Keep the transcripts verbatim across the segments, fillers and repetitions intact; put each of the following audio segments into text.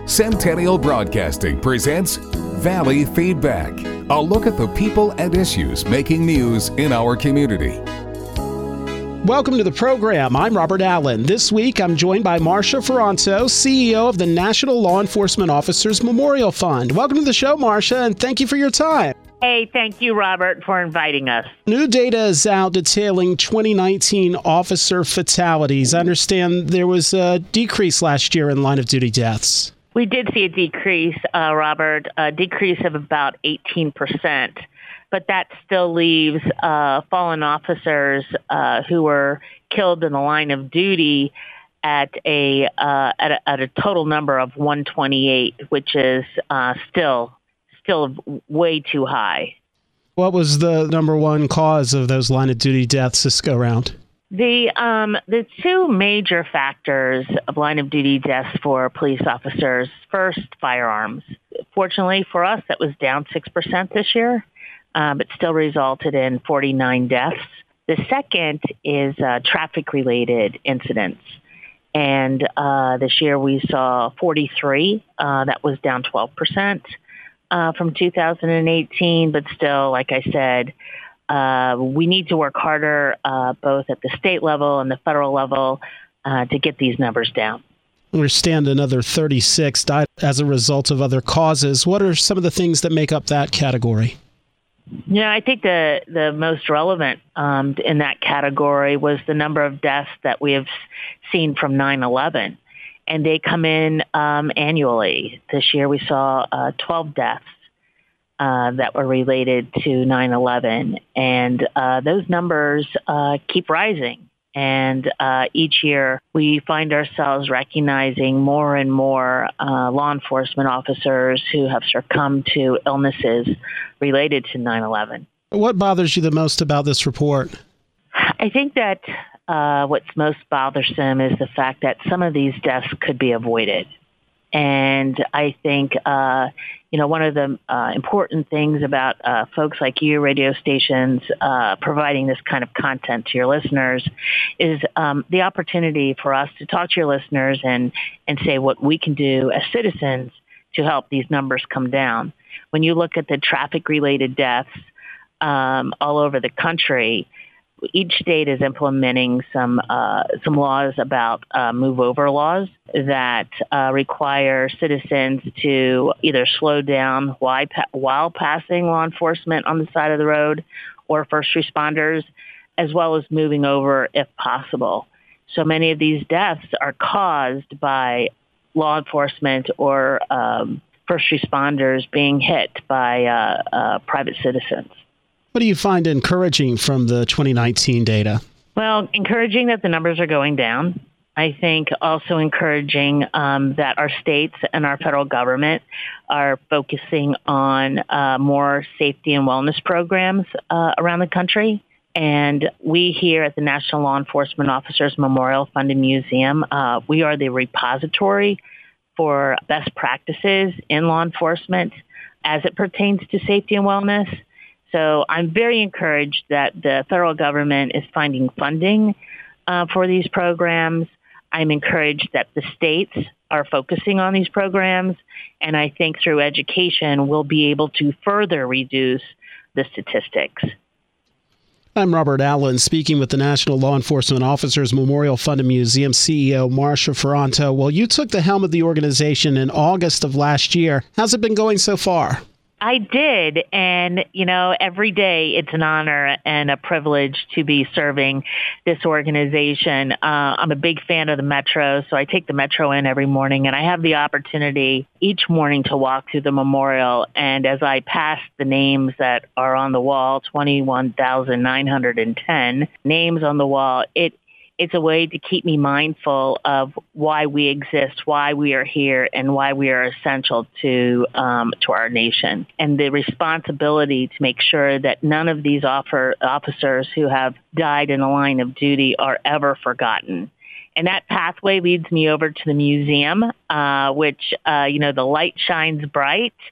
Centennial Broadcasting presents Valley Feedback, a look at the people and issues making news in our community. Welcome to the program. I'm Robert Allen. This week, I'm joined by Marcia Ferranto, C E O of the National Law Enforcement Officers Memorial Fund. Welcome to the show, Marcia, and thank you for your time. Hey, thank you, Robert, for inviting us. New data is out detailing twenty nineteen officer fatalities. I understand there was a decrease last year in line-of-duty deaths. We did see a decrease, uh, Robert, a decrease of about eighteen percent. But that still leaves uh, fallen officers uh, who were killed in the line of duty at a, uh, at a at a total number of one hundred twenty-eight, which is uh, still still way too high. What was the number one cause of those line of duty deaths this go round? The um, the two major factors of line of duty deaths for police officers: first, firearms. Fortunately for us, that was down six percent this year. Um, but still resulted in forty-nine deaths. The second is uh, traffic-related incidents. And uh, this year we saw forty-three. Uh, that was down twelve percent uh, from two thousand eighteen. But still, like I said, uh, we need to work harder uh, both at the state level and the federal level uh, to get these numbers down. I understand another thirty-six died as a result of other causes. What are some of the things that make up that category? Yeah, I think the, the most relevant um, in that category was the number of deaths that we have seen from nine eleven. And they come in um, annually. This year we saw uh, twelve deaths uh, that were related to nine eleven. And uh, those numbers uh, keep rising. And uh, each year we find ourselves recognizing more and more uh, law enforcement officers who have succumbed to illnesses related to nine eleven. What bothers you the most about this report? I think that uh, what's most bothersome is the fact that some of these deaths could be avoided. And I think, uh, you know, one of the uh, important things about uh, folks like you, radio stations, uh, providing this kind of content to your listeners is um, the opportunity for us to talk to your listeners and, and say what we can do as citizens to help these numbers come down. When you look at the traffic-related deaths um, all over the country, each state is implementing some uh, some laws about uh, move-over laws that uh, require citizens to either slow down while, while passing law enforcement on the side of the road or first responders, as well as moving over if possible. So many of these deaths are caused by law enforcement or um, first responders being hit by uh, uh, private citizens. What do you find encouraging from the twenty nineteen data? Well, encouraging that the numbers are going down. I think also encouraging um, that our states and our federal government are focusing on uh, more safety and wellness programs uh, around the country. And we here at the National Law Enforcement Officers Memorial Fund and Museum, uh, we are the repository for best practices in law enforcement as it pertains to safety and wellness. So I'm very encouraged that the federal government is finding funding uh, for these programs. I'm encouraged that the states are focusing on these programs. And I think through education, we'll be able to further reduce the statistics. I'm Robert Allen, speaking with the National Law Enforcement Officers Memorial Fund and Museum C E O Marcia Ferranto. Well, you took the helm of the organization in August of last year. How's it been going so far? I did. And, you know, every day it's an honor and a privilege to be serving this organization. Uh, I'm a big fan of the Metro, so I take the Metro in every morning, and I have the opportunity each morning to walk through the memorial. And as I pass the names that are on the wall, twenty-one thousand nine hundred ten names on the wall, it It's a way to keep me mindful of why we exist, why we are here, and why we are essential to um, to our nation. And the responsibility to make sure that none of these offer, officers who have died in the line of duty are ever forgotten. And that pathway leads me over to the museum, uh, which, uh, you know, the light shines bright.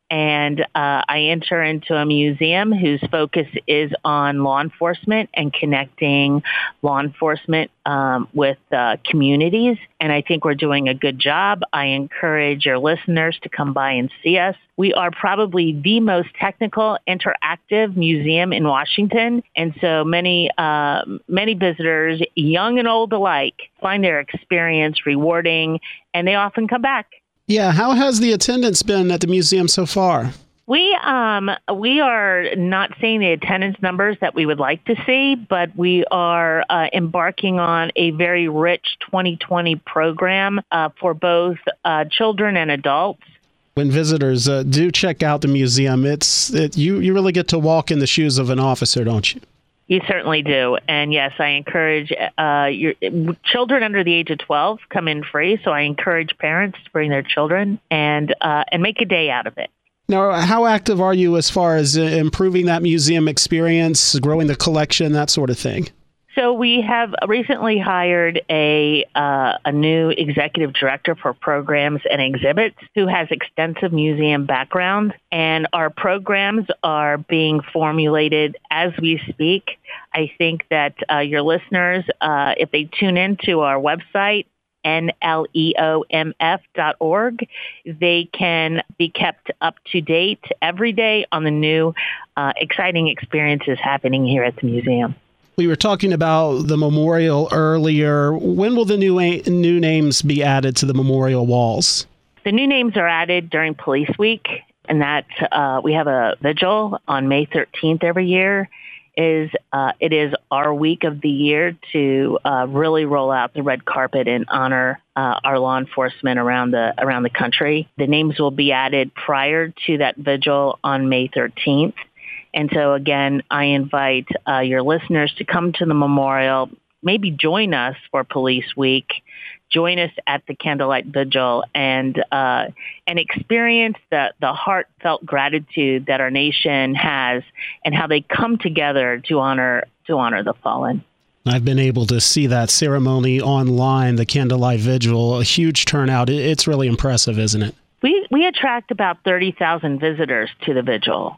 and uh, I enter into a museum whose focus is on law enforcement and connecting law enforcement um, with uh, communities. And I think we're doing a good job. I encourage your listeners to come by and see us. We are probably the most technical, interactive museum in Washington. And so many, uh, many visitors, young and old alike, find their experience rewarding, and they often come back. Yeah, how has the attendance been at the museum so far? We um we are not seeing the attendance numbers that we would like to see, but we are uh, embarking on a very rich twenty twenty program uh, for both uh, children and adults. When visitors uh, do check out the museum, it's it, you you really get to walk in the shoes of an officer, don't you? You certainly do. And yes, I encourage uh, your children under the age of twelve come in free. So I encourage parents to bring their children and uh, and make a day out of it. Now, how active are you as far as improving that museum experience, growing the collection, that sort of thing? So we have recently hired a uh, a new executive director for programs and exhibits who has extensive museum background, and our programs are being formulated as we speak. I think that uh, your listeners, uh, if they tune into our website, N L E O M F dot org, they can be kept up to date every day on the new uh, exciting experiences happening here at the museum. We were talking about the memorial earlier. When will the new new names be added to the memorial walls? The new names are added during Police Week, and that uh, we have a vigil on May thirteenth every year. Is uh, it is our week of the year to uh, really roll out the red carpet and honor uh, our law enforcement around the around the country. The names will be added prior to that vigil on May thirteenth. And so, again, I invite uh, your listeners to come to the memorial, maybe join us for Police Week, join us at the Candlelight Vigil, and uh, and experience the, the heartfelt gratitude that our nation has and how they come together to honor to honor the fallen. I've been able to see that ceremony online, the Candlelight Vigil, a huge turnout. It's really impressive, isn't it? We we attract about thirty thousand visitors to the vigil.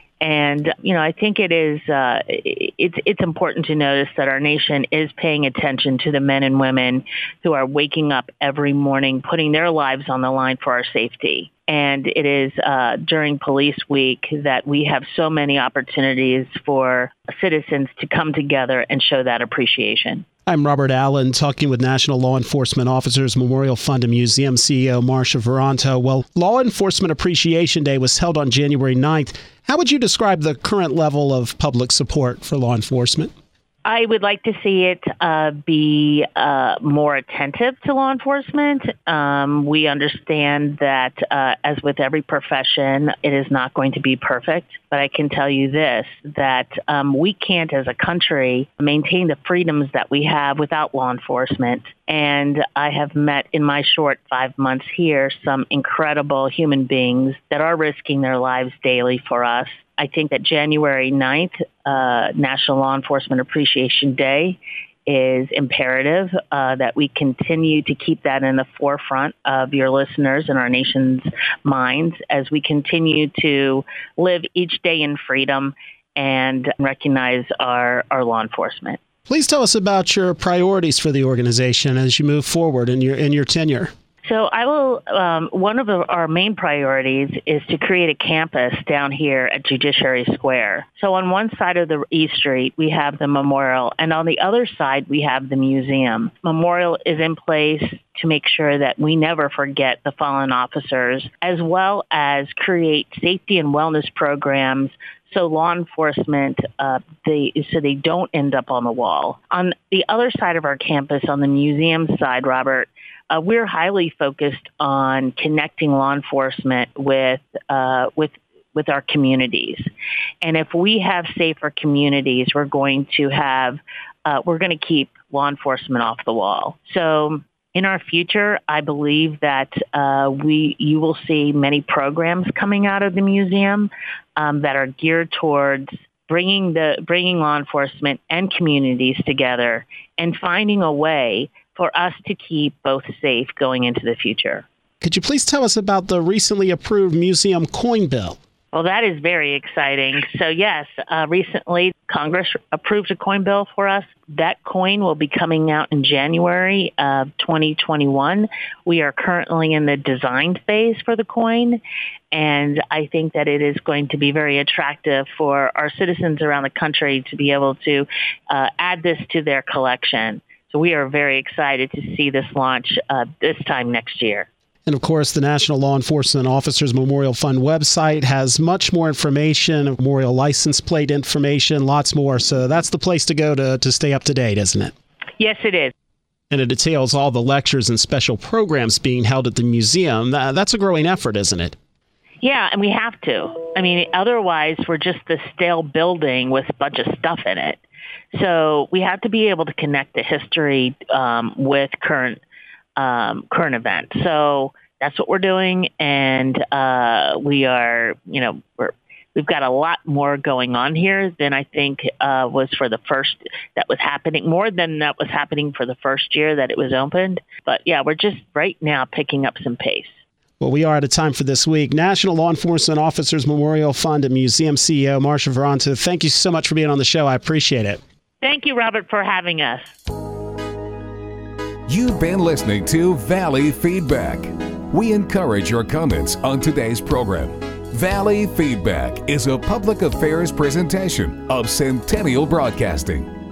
And, you know, I think it is, uh, it's, it's important to notice that our nation is paying attention to the men and women who are waking up every morning, putting their lives on the line for our safety. And it is uh, during Police Week that we have so many opportunities for citizens to come together and show that appreciation. I'm Robert Allen, talking with National Law Enforcement Officers Memorial Fund and Museum C E O Marsha Ferranto. Well, Law Enforcement Appreciation Day was held on January ninth. How would you describe the current level of public support for law enforcement? I would like to see it uh, be uh, more attentive to law enforcement. Um, we understand that, uh, as with every profession, it is not going to be perfect. But I can tell you this, that um, we can't, as a country, maintain the freedoms that we have without law enforcement. And I have met in my short five months here some incredible human beings that are risking their lives daily for us. I think that January ninth, uh, National Law Enforcement Appreciation Day, is imperative uh, that we continue to keep that in the forefront of your listeners and our nation's minds as we continue to live each day in freedom and recognize our, our law enforcement. Please tell us about your priorities for the organization as you move forward in your in your tenure. So I will, um, one of our main priorities is to create a campus down here at Judiciary Square. So on one side of the East Street, we have the memorial, and on the other side, we have the museum. Memorial is in place to make sure that we never forget the fallen officers, as well as create safety and wellness programs so law enforcement, uh, they so they don't end up on the wall. On the other side of our campus, on the museum side, Robert, uh, we're highly focused on connecting law enforcement with uh, with with our communities. And if we have safer communities, we're going to have uh, we're going to keep law enforcement off the wall. So in our future, I believe that uh, we you will see many programs coming out of the museum um, that are geared towards bringing the bringing law enforcement and communities together and finding a way for us to keep both safe going into the future. Could you please tell us about the recently approved museum coin bill? Well, that is very exciting. So, yes, uh, recently Congress approved a coin bill for us. That coin will be coming out in January of twenty twenty-one. We are currently in the design phase for the coin, and I think that it is going to be very attractive for our citizens around the country to be able to uh, add this to their collection. So we are very excited to see this launch uh, this time next year. And of course, the National Law Enforcement Officers Memorial Fund website has much more information, memorial license plate information, lots more. So that's the place to go to, to stay up to date, isn't it? Yes, it is. And it details all the lectures and special programs being held at the museum. That's a growing effort, isn't it? Yeah, and we have to. I mean, otherwise we're just this stale building with a bunch of stuff in it. So we have to be able to connect the history um, with current Um, current event. So that's what we're doing. And uh, we are, you know, we're, we've got a lot more going on here than I think uh, was for the first, that was happening, more than that was happening for the first year that it was opened. But yeah, we're just right now picking up some pace. Well, we are out of time for this week. National Law Enforcement Officers Memorial Fund and Museum C E O Marsha Ferrante, thank you so much for being on the show. I appreciate it. Thank you, Robert, for having us. You've been listening to Valley Feedback. We encourage your comments on today's program. Valley Feedback is a public affairs presentation of Centennial Broadcasting.